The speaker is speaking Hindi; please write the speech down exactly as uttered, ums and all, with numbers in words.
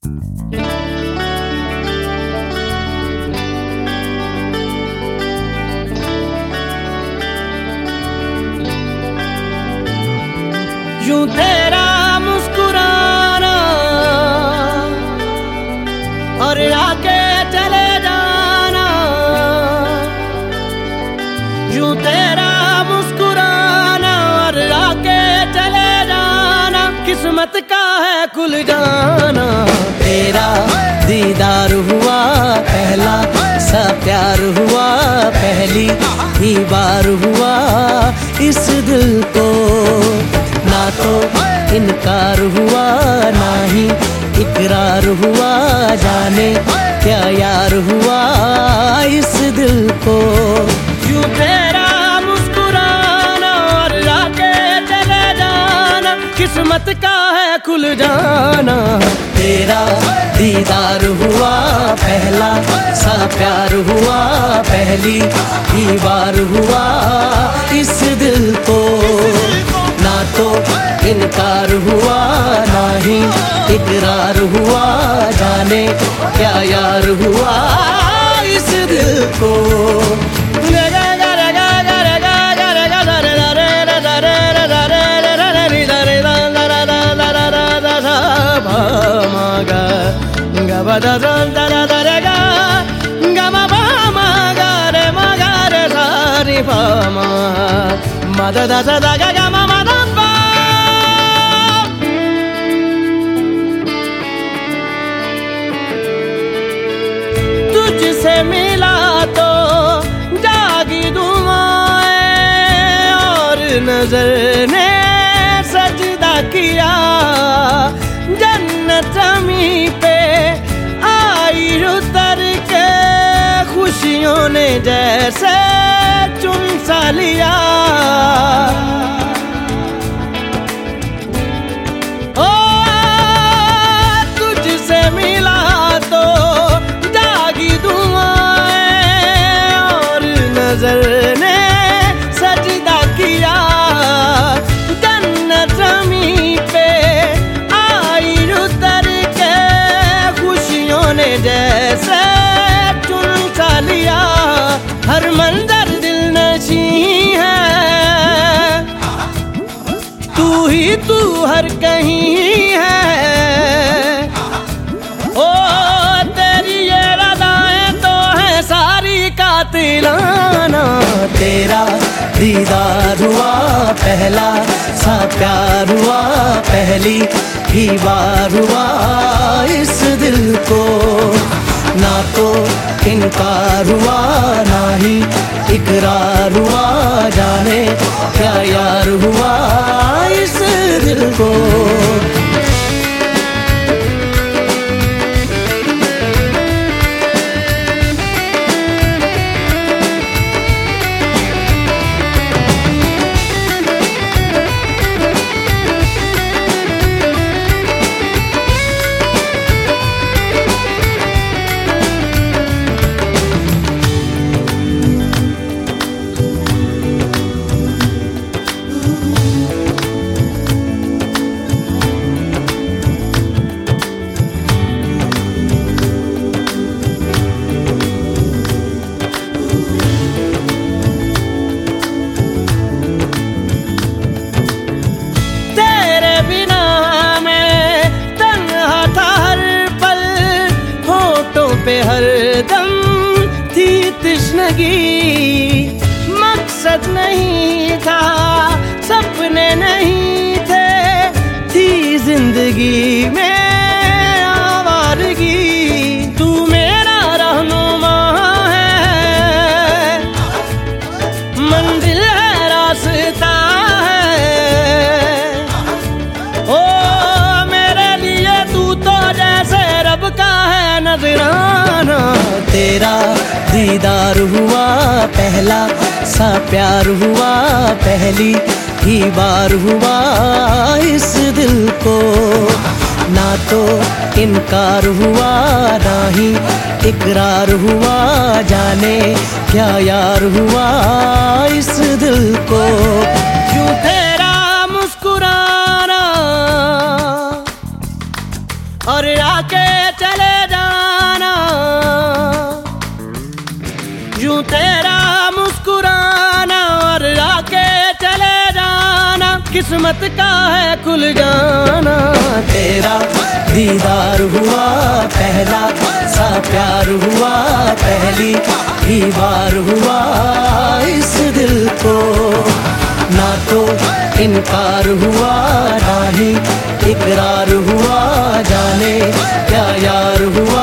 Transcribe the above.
यूं तेरा मुस्कुराना और आके चले जाना, यूं तेरा मुस्कुराना और आके चले जाना, किस्मत का है खुल जाना। तेरा दीदार हुआ पहला सा प्यार हुआ, पहली ही बार हुआ इस दिल को, ना तो इनकार हुआ ना ही इकरार हुआ, जाने क्या यार हुआ इस दिल को। यूं तेरा मुस्कुराना और आके चले जाना, किस्मत का है खुल जाना। तेरा दीदार हुआ पहला सा प्यार हुआ, पहली ही बार हुआ इस दिल को, ना तो इनकार हुआ ना ही इकरार हुआ, जाने क्या यार हुआ इस दिल को। तुझसे मिला तो जागी दुआएं और नजर ने सजदा किया, जन्नत ज़मीं पे आई उतर के खुशियों ने जैसे चुन सा लिया। ओ तुझसे मिला तो जागी दुआएं और नजर ने सजदा किया, जन्नत ज़मीं पे आई उतर के खुशियों ने जैसे चुन सा लिया। हर मंजर दिल नशीं है, तू ही तू हर कहीं है। ओ तेरी ये रदाएं तो है सारी कातिलाना। तेरा दीदार हुआ पहला सा प्यार हुआ, पहली ही बार हुआ इस दिल को, ना तो इनकार हुआ ना ही इकरार हुआ, जाने क्या यार हुआ इस दिल को। पे हर दम थी तृष्णगी, मकसद नहीं था सपने नहीं थे, थी जिंदगी में आवारगी। तू मेरा रहनुमा है, मंजिल है रास्ता है। ओ मेरे लिए तू तो जैसे रब का है नजराना। तेरा दीदार हुआ पहला सा प्यार हुआ, पहली ही बार हुआ इस दिल को, ना तो इनकार हुआ ना ही इकरार हुआ, जाने क्या यार हुआ इस दिल को। यूं तेरा मुस्कुराना और आके मुस्कुराना और आके चले जाना, किस्मत का है खुल जाना। तेरा दीदार हुआ पहला सा प्यार हुआ, पहली ही बार हुआ इस दिल को। ना तो इनकार हुआ ना ही इकरार हुआ, जाने क्या यार हुआ